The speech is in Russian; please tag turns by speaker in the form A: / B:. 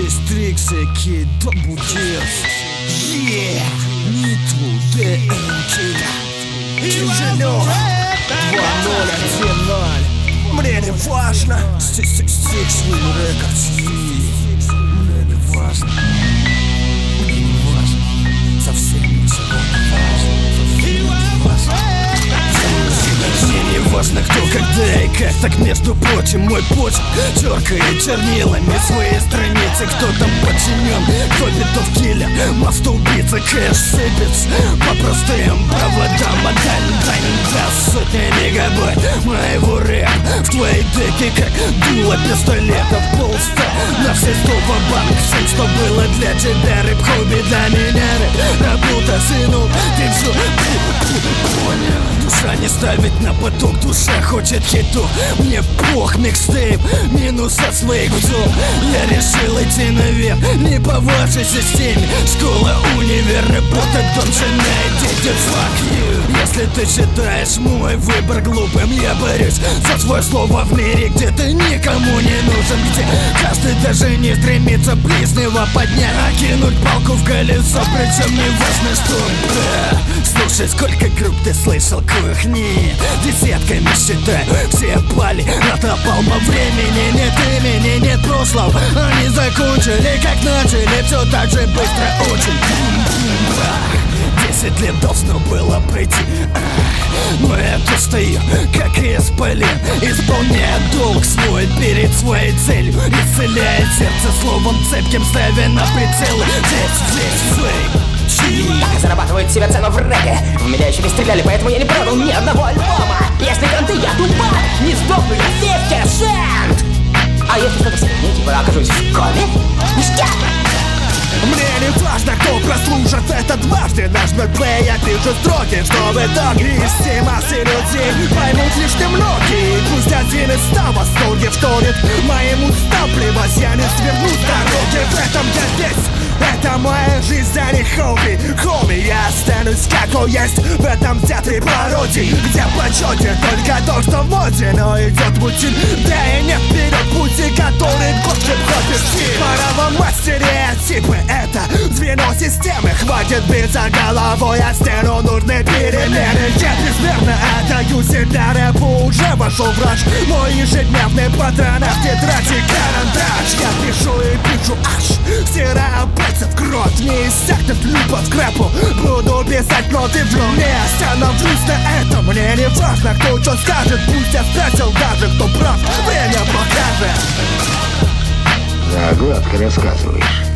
A: Здесь триксы, кидок будешь. Нитву ДНК тяжело 2010. Мне не важно. Six Win Records. Мне не важно. Мне не важно. Совсем ничего не важно. Мне не важно, кто, когда и как. Так, между прочим, мой почерк черкает чернилами свои страницы. Кто там подчинен, кто битов киллер, мост убийца, кэш сыпется по простым проводам. Дань даст сотни мегабайт моего рэп в твои деки, как дуло пистолета. Полста на все 100 банк. Всем, что было для тебя рэп-хобби, для меня рэп работа, сыну, ты все понял. Душа не ставит на поток, душа хочет хитов. Мне пох, микстейп, минус от своих бзов. Я решил идти наверх, не по вашей системе. Школа, универ, работа, дом, жена и дети. Fuck you. Если ты считаешь мой выбор глупым, я борюсь за свое слово в мире, где ты никому не нужен, где каждый даже не стремится ближнего поднять, а кинуть палку в колесо, причем не важно что. Слушай, сколько групп ты слышал, кухни десятками считай, все пали от напалма времени. Нет имени, нет прошлого, они закончили как начали, все так же быстро очень. 10 лет должно было пройти, но я тут стою, как исполин, исполняя долг свой перед своей целью, исцеляя сердце словом цепким, ставя на прицелы. Здесь фейк.
B: Так и зарабатывают себе цену в рэпе. В меня еще не стреляли, поэтому я не продал ни одного альбома. Если кранты, я тупак, не сдохну я 50%. А если что-то среднее, типа окажусь в коме, ништяк.
A: Мне не важно, кто прослушает это дважды. Нажмет плей, я пишу строки, что в итоге из массы людей поймут лишь немногие. Пусть один из 100 в восторге вторит моим устам. Плевать, я не сверну с дороги. В этом я весь. Это моя жизнь, а не хобби. Хоми, я останусь какой есть в этом театре пародий, где в почете только то, что в моде, но идет мутин. Да и нет вперед пути, который год хип-хопе. Пора вам стереотипы, это звено системы. Хватит биться головой о стену, нужны перемены. Я безмерно отдаю себя рэпу, уже вошел врач. Мой ежедневный патрон в тетради карандаш. Я пишу и пишу аж, стираю пальцев кровь. Не иссякнет любовь к рэпу, буду писать ноты в рот. Не остановлюсь на этом, мне не важно, кто что скажет. Пусть я встретил даже, кто прав, время покажет.
C: Да, гладко рассказываешь.